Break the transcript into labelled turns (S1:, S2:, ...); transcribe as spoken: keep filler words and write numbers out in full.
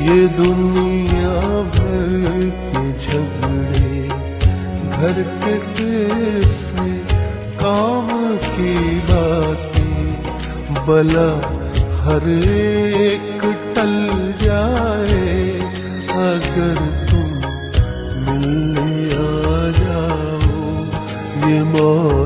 S1: ये दुनिया भर के झगड़े घर के किससे काम की बातें, भला हर एक टल जाए अगर तुम मिलने आ जाओ। ये मौत